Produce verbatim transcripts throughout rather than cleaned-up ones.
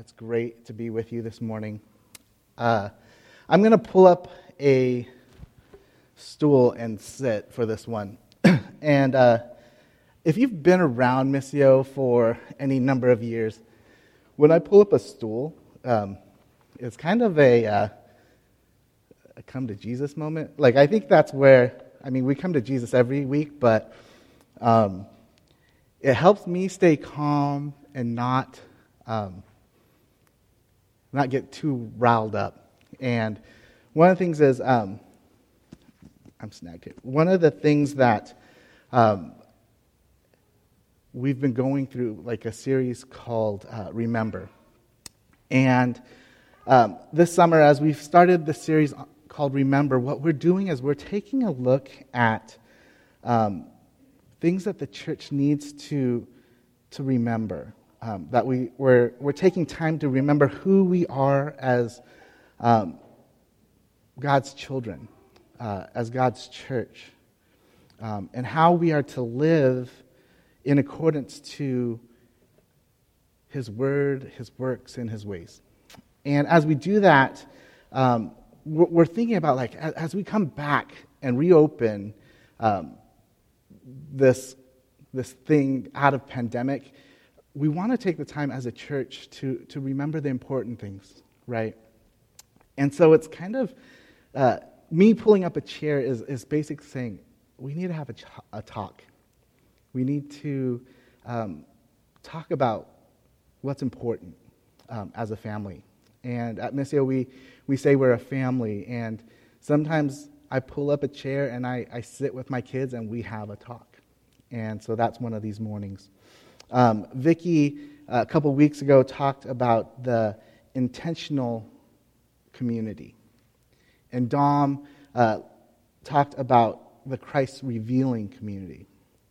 It's great to be with you this morning. Uh, I'm going to pull up a stool and sit for this one. and uh, if you've been around Missio for any number of years, when I pull up a stool, um, it's kind of a, uh, a come to Jesus moment. Like, I think that's where, I mean, we come to Jesus every week, but um, it helps me stay calm and not um, not get too riled up. And one of the things is, um, I'm snagged here. One of the things that um, we've been going through, like a series called uh, Remember. And um, this summer, as we've started the series called Remember, what we're doing is we're taking a look at um, things that the church needs to to remember. Um, that we, we're, we're taking time to remember who we are as um, God's children, uh, as God's church, um, and how we are to live in accordance to His Word, His works, and His ways. And as we do that, um, we're, we're thinking about, like, as, as we come back and reopen um, this this thing out of pandemic, we want to take the time as a church to, to remember the important things, right? And so it's kind of, uh, me pulling up a chair is, is basically saying, we need to have a, ch- a talk. We need to um, talk about what's important um, as a family. And at Missio, we, we say we're a family, and sometimes I pull up a chair and I, I sit with my kids and we have a talk. And so that's one of these mornings. Um, Vicki, uh, a couple weeks ago, talked about the intentional community. And Dom uh, talked about the Christ-revealing community.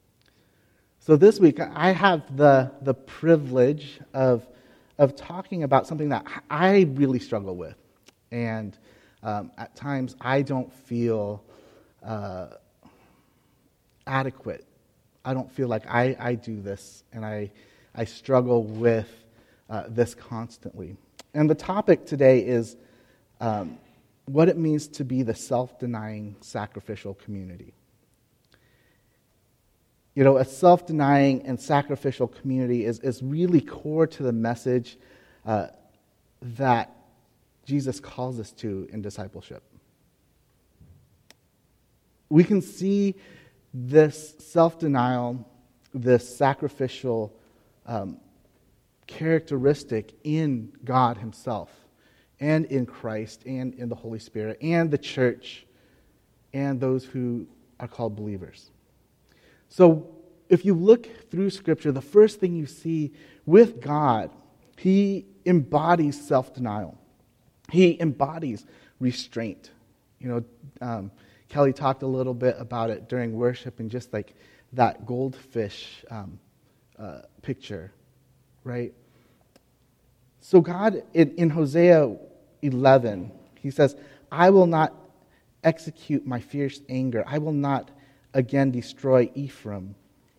So this week, I have the, the privilege of, of talking about something that I really struggle with. And um, at times, I don't feel uh, adequate. I don't feel like I, I do this, and I I struggle with uh, this constantly. And the topic today is um, what it means to be the self-denying, sacrificial community. You know, a self-denying and sacrificial community is, is really core to the message uh, that Jesus calls us to in discipleship. We can see this self-denial, this sacrificial um, characteristic in God Himself, and in Christ, and in the Holy Spirit, and the church, and those who are called believers. So, if you look through Scripture, the first thing you see with God, He embodies self-denial. He embodies restraint. You know, um, Kelly talked a little bit about it during worship, and just like that goldfish um, uh, picture, right? So God, in, in Hosea eleven, He says, I will not execute my fierce anger. I will not again destroy Ephraim.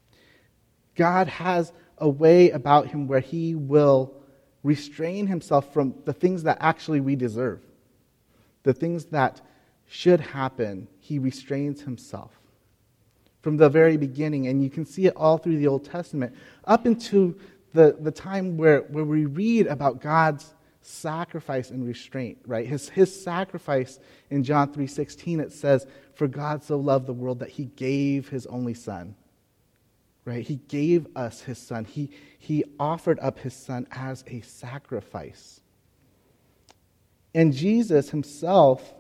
God has a way about Him where He will restrain Himself from the things that actually we deserve, the things that should happen. He restrains Himself from the very beginning, and you can see it all through the Old Testament, up into the, the time where, where we read about God's sacrifice and restraint, right? His, his sacrifice in John three sixteen, it says, for God so loved the world that He gave His only Son, right? He gave us His Son. He, he offered up His Son as a sacrifice. And Jesus Himself,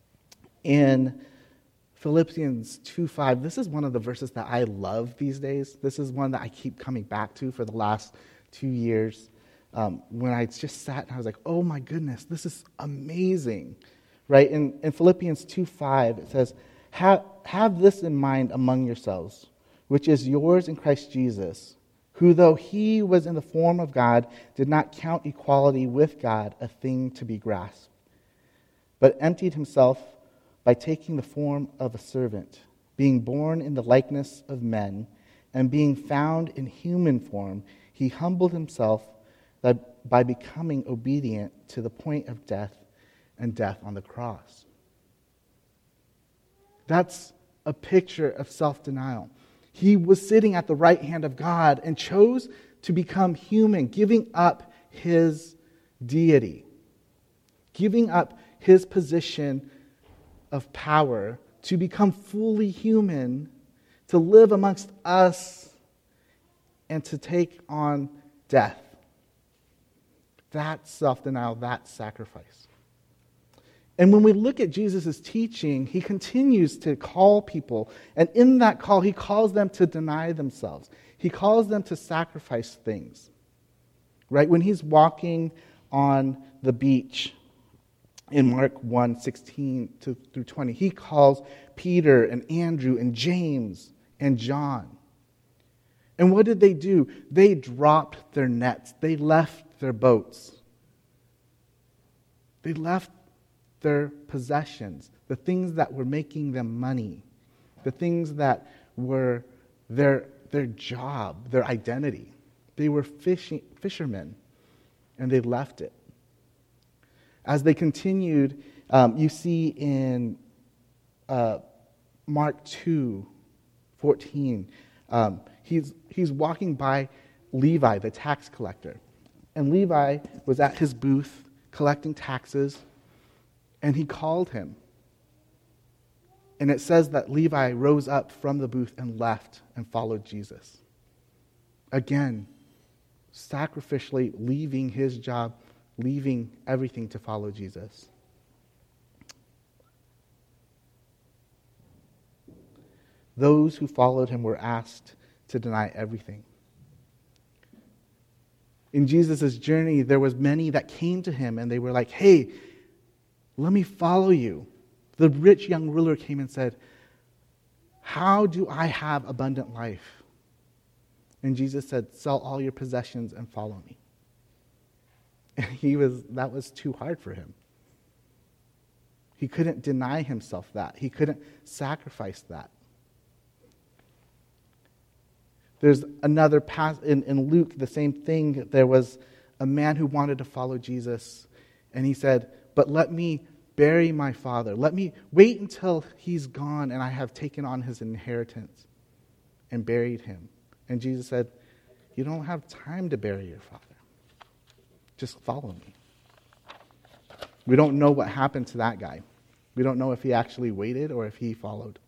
in Philippians two five, this is one of the verses that I love these days. This is one that I keep coming back to for the last two years. Um, when I just sat and I was like, oh my goodness, this is amazing. Right? In, in Philippians two five, it says, have, have this in mind among yourselves, which is yours in Christ Jesus, who though He was in the form of God, did not count equality with God a thing to be grasped, but emptied Himself by taking the form of a servant, being born in the likeness of men, and being found in human form, He humbled Himself by becoming obedient to the point of death and death on the cross. That's a picture of self-denial. He was sitting at the right hand of God and chose to become human, giving up his deity, giving up his position of power to become fully human, to live amongst us, and to take on death. That's self-denial, that's sacrifice. And when we look at Jesus' teaching, he continues to call people. And in that call, he calls them to deny themselves. He calls them to sacrifice things. Right? When he's walking on the beach in Mark one, sixteen through twenty, he calls Peter and Andrew and James and John. And what did they do? They dropped their nets. They left their boats. They left their possessions, the things that were making them money, the things that were their, their job, their identity. They were fishing, fishermen, and they left it. As they continued, um, you see in uh, Mark two fourteen, um, he's, he's walking by Levi, the tax collector. And Levi was at his booth collecting taxes, and he called him. And it says that Levi rose up from the booth and left and followed Jesus. Again, sacrificially leaving his job, leaving everything to follow Jesus. Those who followed him were asked to deny everything. In Jesus' journey, there was many that came to him and they were like, hey, let me follow you. The rich young ruler came and said, how do I have abundant life? And Jesus said, sell all your possessions and follow me. And he was, that was too hard for him. He couldn't deny himself that. He couldn't sacrifice that. There's another passage in, in Luke, the same thing. There was a man who wanted to follow Jesus, and he said, but let me bury my father. Let me wait until he's gone and I have taken on his inheritance and buried him. And Jesus said, you don't have time to bury your father. Just follow me. We don't know what happened to that guy. We don't know if he actually waited or if he followed.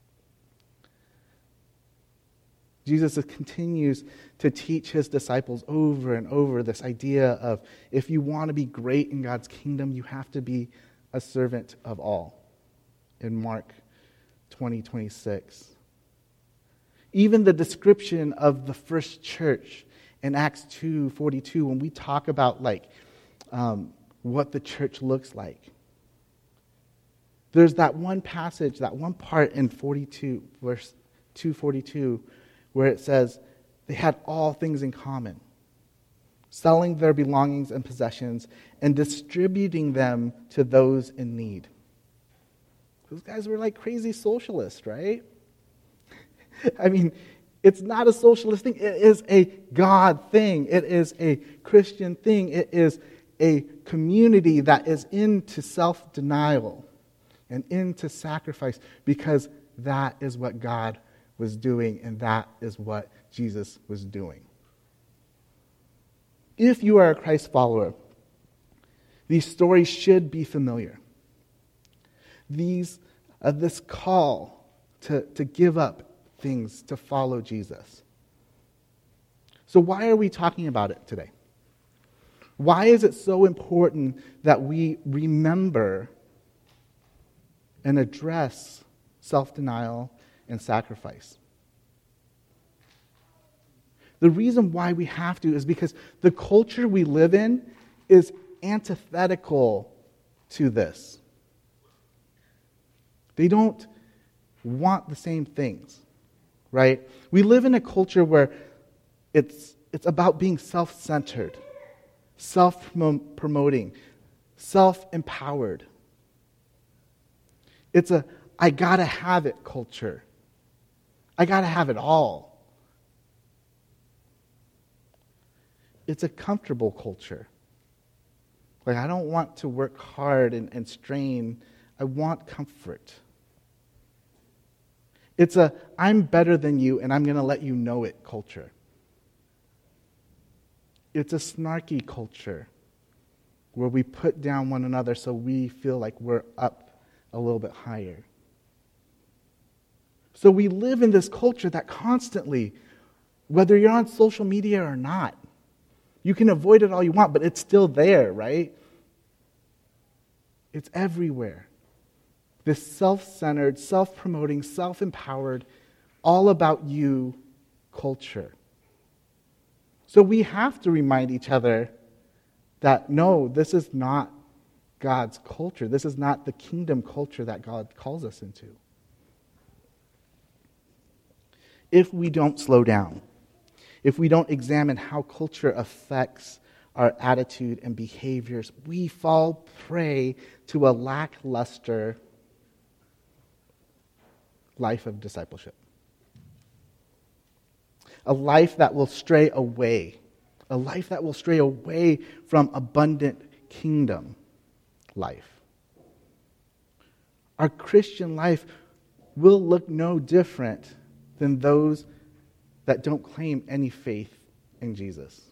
Jesus continues to teach his disciples over and over this idea of if you want to be great in God's kingdom, you have to be a servant of all. In Mark twenty, twenty-six. Even the description of the first church in Acts two, forty-two, when we talk about like um, what the church looks like. There's that one passage, that one part in forty-two, verse two forty-two, where it says they had all things in common, selling their belongings and possessions and distributing them to those in need. Those guys were like crazy socialists, right? I mean, it's not a socialist thing. It is a God thing. It is a Christian thing. It is a community that is into self-denial and into sacrifice because that is what God was doing, and that is what Jesus was doing. If you are a Christ follower, these stories should be familiar. These, uh, this call to, to give up things to follow Jesus. So why are we talking about it today? Why is it so important that we remember and address self-denial and sacrifice? The reason why we have to is because the culture we live in is antithetical to this. They don't want the same things, right? We live in a culture where it's it's about being self-centered, self-promoting, self-empowered. It's a I gotta have it culture. I gotta have it all. It's a comfortable culture. Like, I don't want to work hard and, and strain. I want comfort. It's a, I'm better than you, and I'm going to let you know it culture. It's a snarky culture where we put down one another so we feel like we're up a little bit higher. So we live in this culture that constantly, whether you're on social media or not, you can avoid it all you want, but it's still there, right? It's everywhere. This self-centered, self-promoting, self-empowered, all about you culture. So we have to remind each other that no, this is not God's culture. This is not the kingdom culture that God calls us into. If we don't slow down, if we don't examine how culture affects our attitude and behaviors, we fall prey to a lackluster life of discipleship. A life that will stray away. A life that will stray away from abundant kingdom life. Our Christian life will look no different than those that don't claim any faith in Jesus.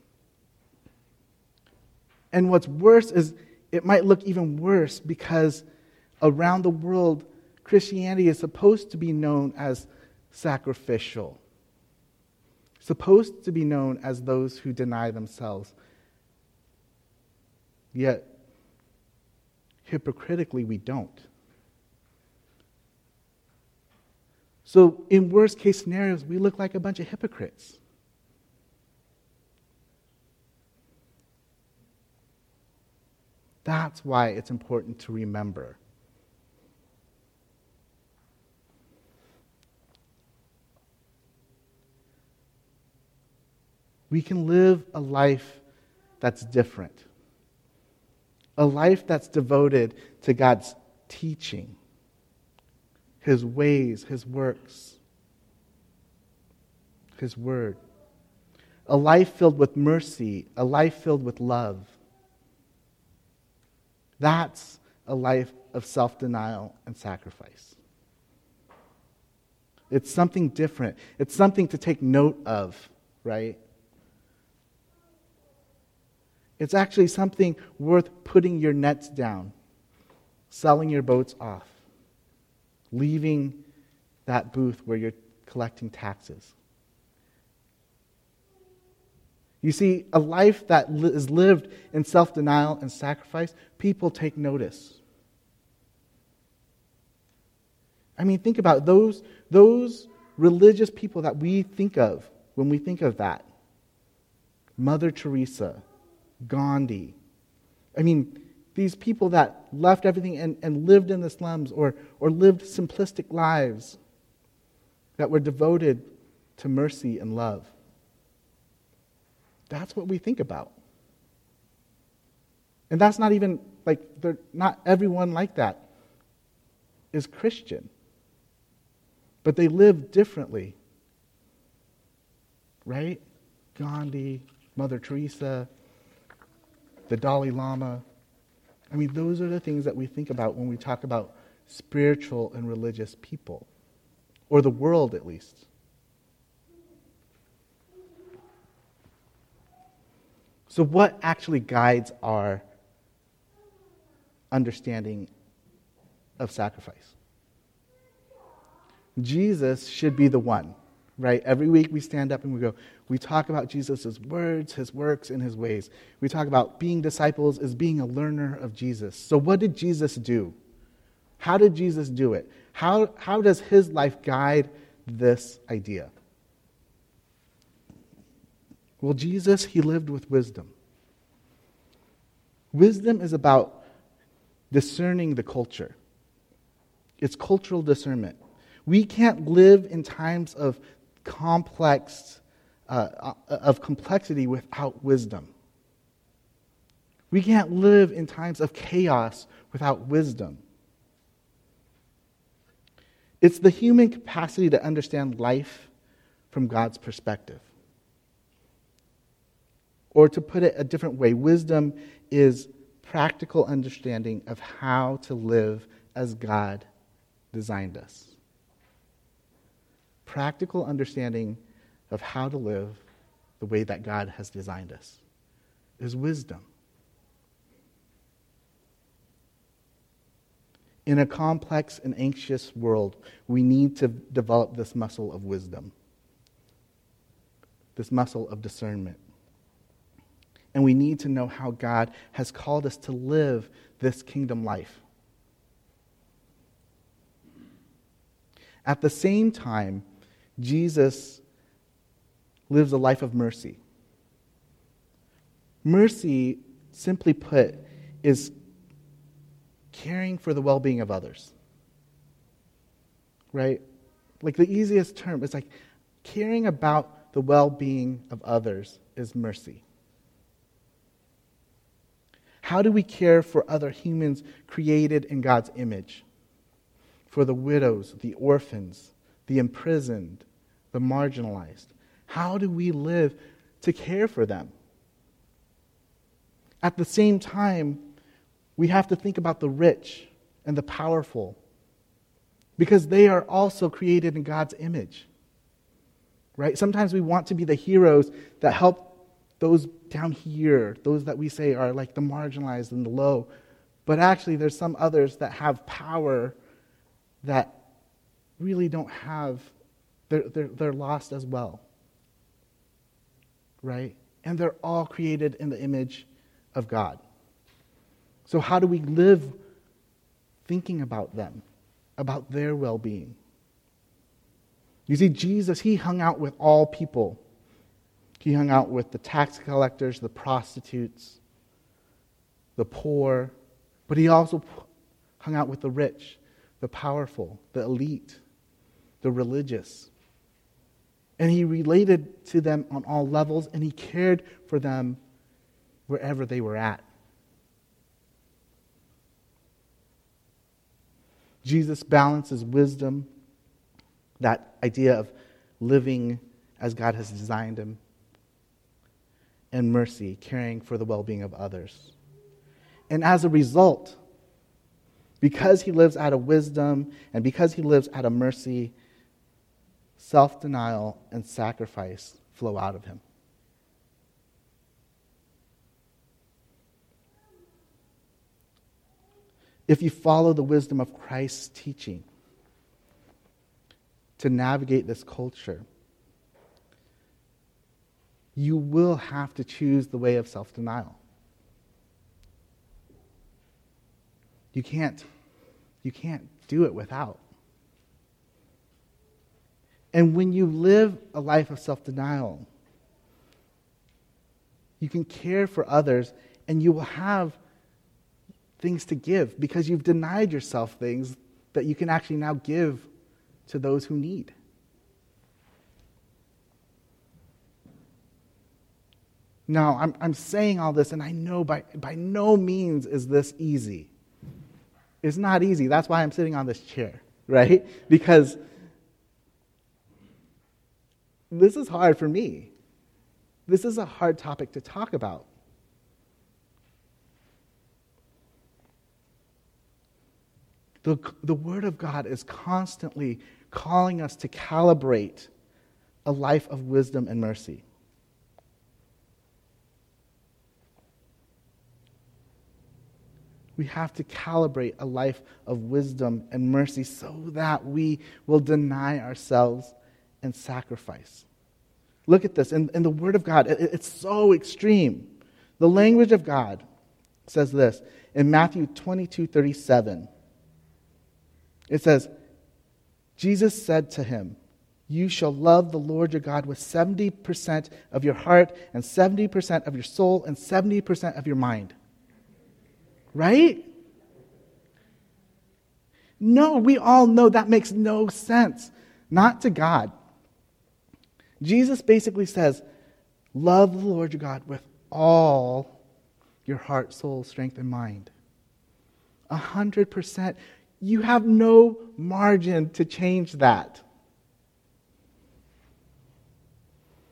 And what's worse is it might look even worse because around the world, Christianity is supposed to be known as sacrificial, supposed to be known as those who deny themselves. Yet, hypocritically, we don't. So, in worst case scenarios, we look like a bunch of hypocrites. That's why it's important to remember. We can live a life that's different. A life that's devoted to God's teaching, His ways, His works, His word. A life filled with mercy, a life filled with love. That's a life of self-denial and sacrifice. It's something different. It's something to take note of, right? It's actually something worth putting your nets down, selling your boats off, leaving that booth where you're collecting taxes. You see, a life that li- is lived in self-denial and sacrifice, people take notice. I mean, think about those, those religious people that we think of when we think of that. Mother Teresa, Gandhi. I mean, these people that left everything and, and lived in the slums or, or lived simplistic lives that were devoted to mercy and love. That's what we think about. And that's not even, like, they're not everyone like that is Christian. But they live differently. Right? Gandhi, Mother Teresa, the Dalai Lama. I mean, those are the things that we think about when we talk about spiritual and religious people. Or the world, at least. So what actually guides our understanding of sacrifice? Jesus should be the one, right? Every week we stand up and we go, we talk about Jesus' words, His works, and His ways. We talk about being disciples as being a learner of Jesus. So what did Jesus do? How did Jesus do it? How, how does His life guide this idea? Well, Jesus, He lived with wisdom. Wisdom is about discerning the culture. It's cultural discernment. We can't live in times of complex, uh, of complexity without wisdom. We can't live in times of chaos without wisdom. It's the human capacity to understand life from God's perspective. Or to put it a different way, wisdom is practical understanding of how to live as God designed us. Practical understanding of how to live the way that God has designed us is wisdom. In a complex and anxious world, we need to develop this muscle of wisdom, this muscle of discernment. And we need to know how God has called us to live this kingdom life. At the same time, Jesus lives a life of mercy. Mercy, simply put, is caring for the well-being of others. Right? Like the easiest term is like caring about the well-being of others is mercy. How do we care for other humans created in God's image? For the widows, the orphans, the imprisoned, the marginalized. How do we live to care for them? At the same time, we have to think about the rich and the powerful, because they are also created in God's image. Right? Sometimes we want to be the heroes that help those down here, those that we say are like the marginalized and the low. But actually, there's some others that have power that really don't have, they're, they're, they're lost as well. Right? And they're all created in the image of God. So how do we live thinking about them, about their well-being? You see, Jesus, he hung out with all people. He hung out with the tax collectors, the prostitutes, the poor, but he also hung out with the rich, the powerful, the elite, the religious. And he related to them on all levels, and he cared for them wherever they were at. Jesus balances wisdom, that idea of living as God has designed him, and mercy, caring for the well-being of others. And as a result, because he lives out of wisdom and because he lives out of mercy, self-denial and sacrifice flow out of him. If you follow the wisdom of Christ's teaching to navigate this culture, you will have to choose the way of self-denial. You can't, you can't do it without. And when you live a life of self-denial, you can care for others and you will have things to give because you've denied yourself things that you can actually now give to those who need. Now, I'm, I'm saying all this, and I know by, by no means is this easy. It's not easy. That's why I'm sitting on this chair, right? Because this is hard for me. This is a hard topic to talk about. The, the Word of God is constantly calling us to calibrate a life of wisdom and mercy. We have to calibrate a life of wisdom and mercy so that we will deny ourselves and sacrifice. Look at this. In, in the Word of God, it, it's so extreme. The language of God says this in Matthew twenty-two thirty-seven. It says, Jesus said to him, "You shall love the Lord your God with seventy percent of your heart and seventy percent of your soul and seventy percent of your mind." Right? No, we all know that makes no sense. Not to God. Jesus basically says, love the Lord your God with all your heart, soul, strength, and mind. A hundred percent. You have no margin to change that.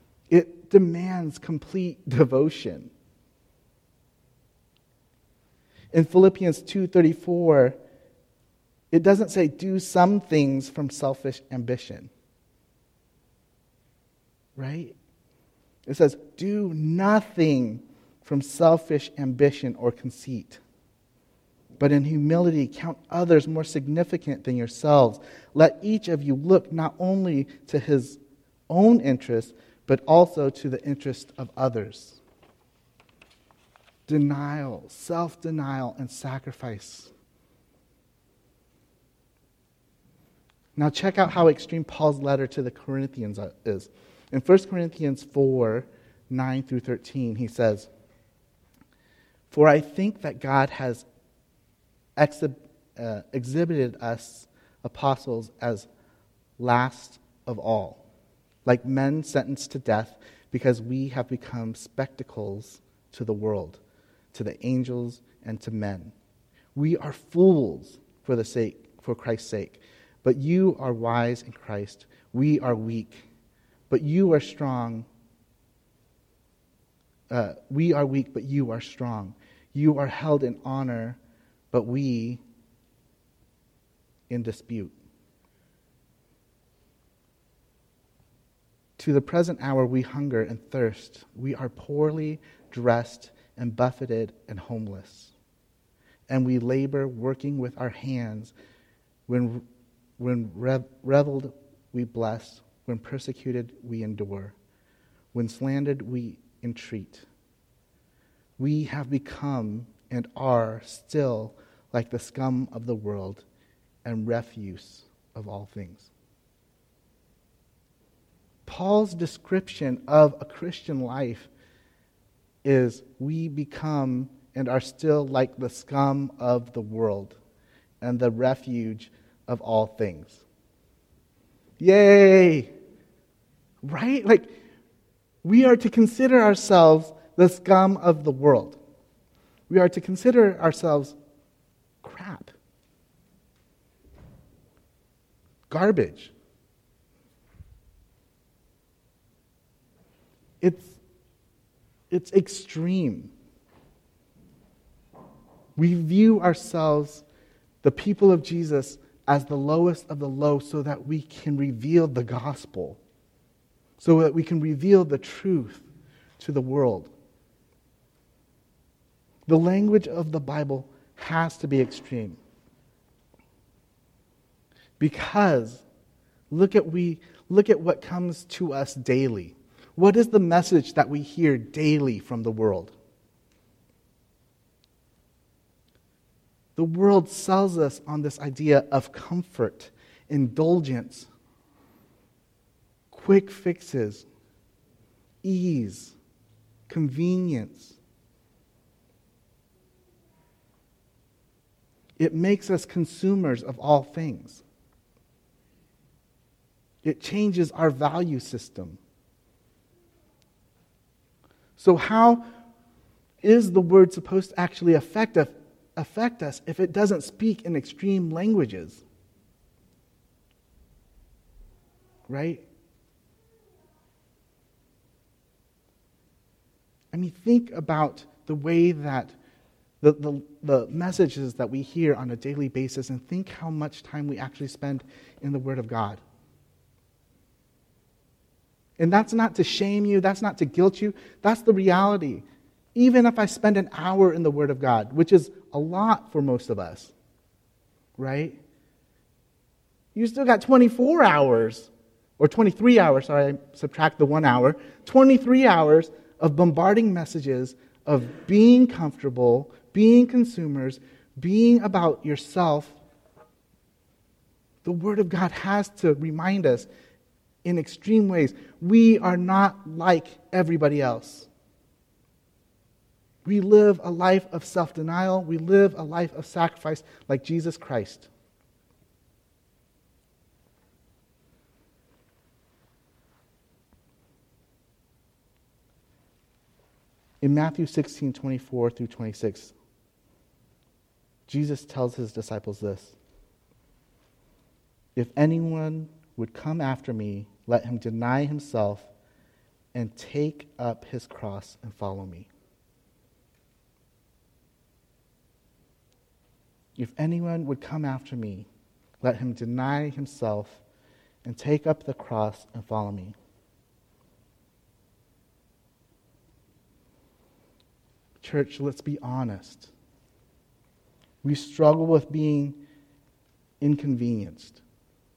It demands complete devotion. In Philippians two thirty-four, it doesn't say do some things from selfish ambition. Right? It says do nothing from selfish ambition or conceit, but in humility count others more significant than yourselves. Let each of you look not only to his own interest, but also to the interest of others. Denial, self-denial, and sacrifice. Now check out how extreme Paul's letter to the Corinthians is. In First Corinthians four, nine through thirteen, he says, "For I think that God has exhib- uh, exhibited us apostles as last of all, like men sentenced to death, because we have become spectacles to the world, to the angels, and to men. We are fools for the sake, for Christ's sake. But you are wise in Christ. We are weak, but you are strong. Uh, we are weak, but you are strong. You are held in honor, but we in dispute. To the present hour we hunger and thirst. We are poorly dressed and buffeted and homeless. And we labor working with our hands. When When reveled, we bless. When persecuted, we endure. When slandered, we entreat. We have become and are still like the scum of the world and refuse of all things." Paul's description of a Christian life is we become and are still like the scum of the world and the refuge of all things. Yay! Right? Like, we are to consider ourselves the scum of the world. We are to consider ourselves crap. Garbage. It's, it's extreme. We view ourselves, the people of Jesus, as the lowest of the low so that we can reveal the gospel, so that we can reveal the truth to the world. The language of the Bible has to be extreme. Because look at we look at what comes to us daily. What is the message that we hear daily from the world? The world sells us on this idea of comfort, indulgence, quick fixes, ease, convenience. It makes us consumers of all things. It changes our value system. So how is the word supposed to actually affect us, affect us if it doesn't speak in extreme languages? Right? I mean, think about the way that the, the, the messages that we hear on a daily basis, and think how much time we actually spend in the Word of God. And that's not to shame you, that's not to guilt you, that's the reality. Even if I spend an hour in the Word of God, which is a lot for most of us, right? You still got twenty-four hours, or twenty-three hours, sorry, I subtract the one hour, twenty-three hours of bombarding messages of being comfortable, being consumers, being about yourself. The Word of God has to remind us in extreme ways, we are not like everybody else. We live a life of self-denial. We live a life of sacrifice like Jesus Christ. In Matthew sixteen, twenty-four through twenty-six, Jesus tells his disciples this: "If anyone would come after me, let him deny himself and take up his cross and follow me." If anyone would come after me, let him deny himself and take up the cross and follow me. Church, let's be honest. We struggle with being inconvenienced,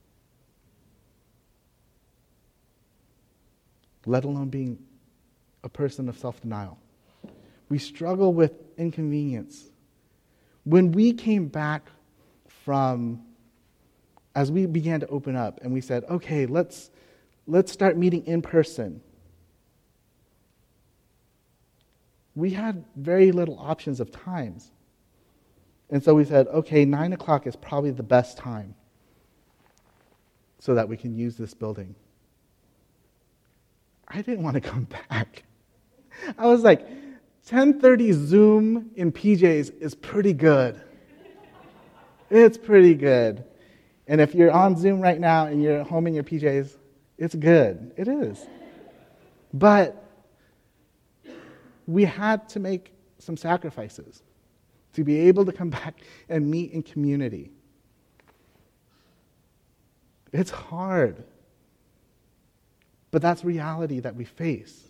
let alone being a person of self-denial. We struggle with inconvenience. When we came back from, as we began to open up and we said, okay, let's let's start meeting in person, we had very little options of times. And so we said, okay, nine o'clock is probably the best time so that we can use this building. I didn't want to come back. I was like, ten thirty Zoom in P Js is pretty good. It's pretty good. And if you're on Zoom right now and you're at home in your P Js, it's good. It is. But we had to make some sacrifices to be able to come back and meet in community. It's hard. But that's reality that we face.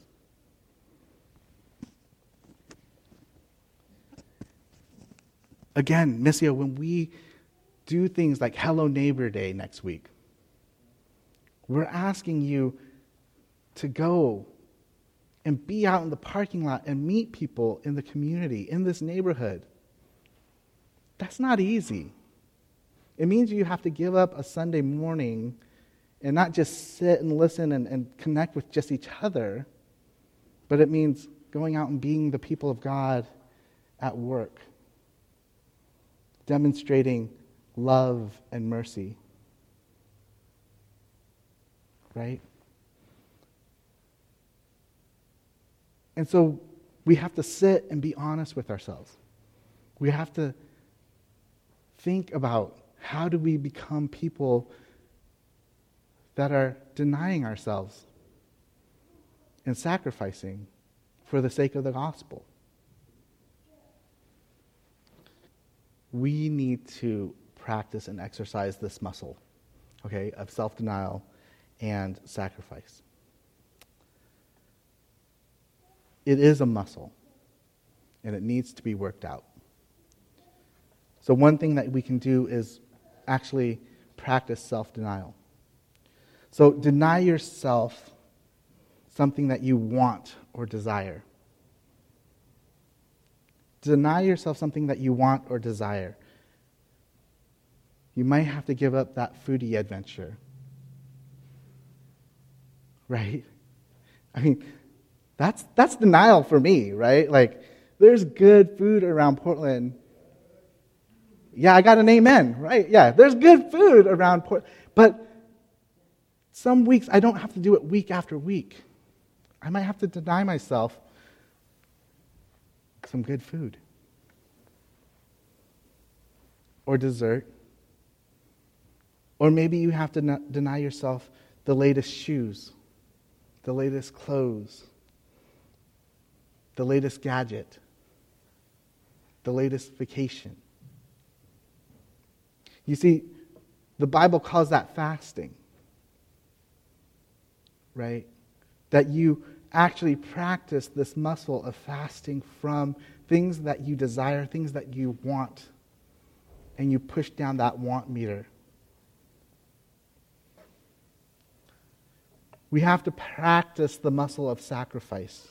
Again, Missio, when we do things like Hello Neighbor Day next week, we're asking you to go and be out in the parking lot and meet people in the community, in this neighborhood. That's not easy. It means you have to give up a Sunday morning and not just sit and listen and, and connect with just each other, but it means going out and being the people of God at work, demonstrating love and mercy. Right? And so we have to sit and be honest with ourselves. We have to think about how do we become people that are denying ourselves and sacrificing for the sake of the gospel. We need to practice and exercise this muscle, okay, of self-denial and sacrifice. It is a muscle, and it needs to be worked out. So one thing that we can do is actually practice self-denial. So deny yourself something that you want or desire. Deny yourself something that you want or desire. You might have to give up that foodie adventure. Right? I mean, that's that's denial for me, right? Like, there's good food around Portland. Yeah, I got an amen, right? Yeah, there's good food around Portland. But some weeks I don't have to do it week after week. I might have to deny myself some good food. Or dessert. Or maybe you have to n- deny yourself the latest shoes, the latest clothes, the latest gadget, the latest vacation. You see, the Bible calls that fasting, right? That you actually practice this muscle of fasting from things that you desire, things that you want, and you push down that want meter. We have to practice the muscle of sacrifice.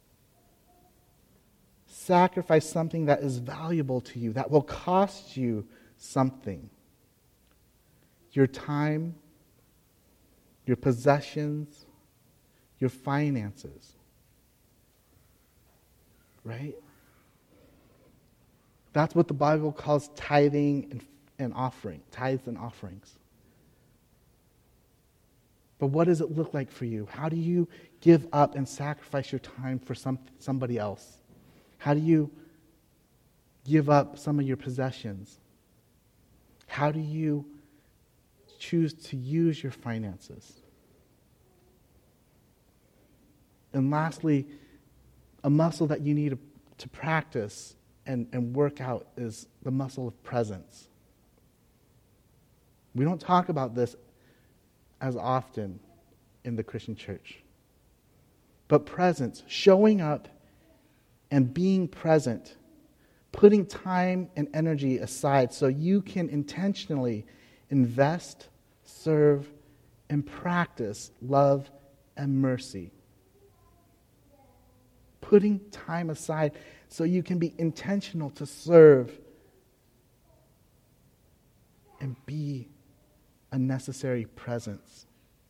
Sacrifice something that is valuable to you, that will cost you something. Your time, your possessions, your finances. Right? That's what the Bible calls tithing and, and offering, tithes and offerings. But what does it look like for you? How do you give up and sacrifice your time for some, somebody else? How do you give up some of your possessions? How do you choose to use your finances? And lastly, a muscle that you need to, to practice and, and work out is the muscle of presence. We don't talk about this as often in the Christian church. But presence, showing up and being present, putting time and energy aside so you can intentionally invest, serve, and practice love and mercy. Putting time aside so you can be intentional to serve and be a necessary presence.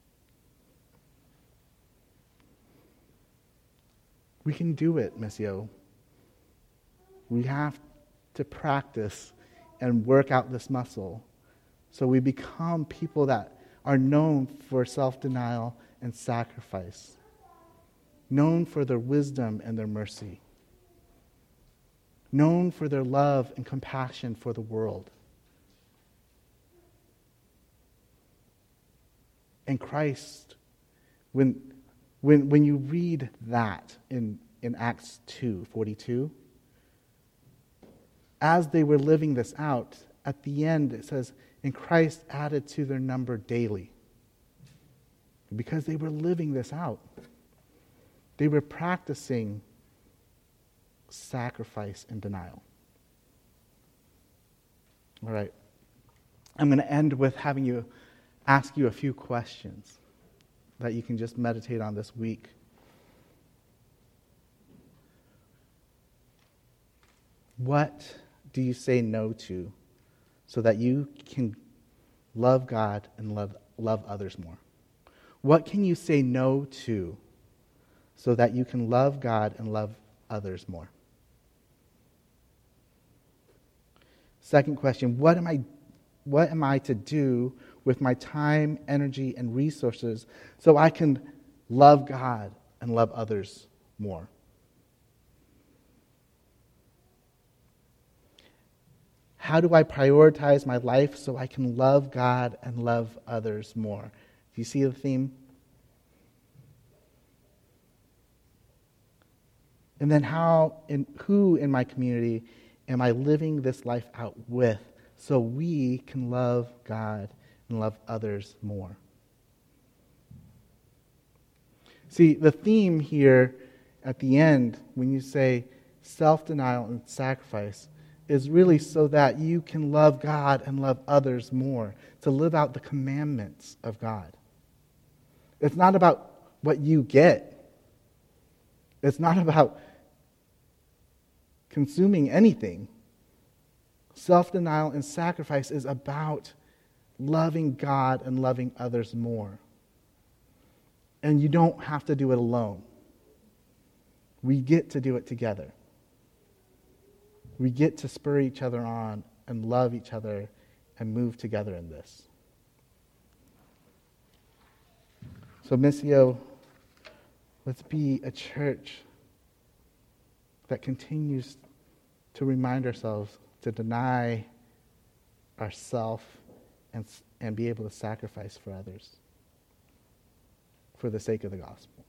We can do it, Missio. We have to practice and work out this muscle so we become people that are known for self-denial and sacrifice, known for their wisdom and their mercy, known for their love and compassion for the world. And Christ, when, when, when you read that in, in Acts two forty-two, as they were living this out, at the end it says, and Christ added to their number daily. Because they were living this out. They were practicing sacrifice and denial. All right. I'm going to end with having you ask you a few questions that you can just meditate on this week. What do you say no to so that you can love God and love, love others more? What can you say no to so that you can love God and love others more? Second question, what am I what am I to do with my time, energy, and resources so I can love God and love others more? How do I prioritize my life so I can love God and love others more? Do you see the theme? And then how and who in my community am I living this life out with so we can love God and love others more? See, the theme here at the end, when you say self-denial and sacrifice, is really so that you can love God and love others more, to live out the commandments of God. It's not about what you get. It's not about consuming anything. Self-denial and sacrifice is about loving God and loving others more. And you don't have to do it alone. We get to do it together. We get to spur each other on and love each other and move together in this. So, Missio, let's be a church that continues to remind ourselves to deny ourselves and, and be able to sacrifice for others for the sake of the gospel.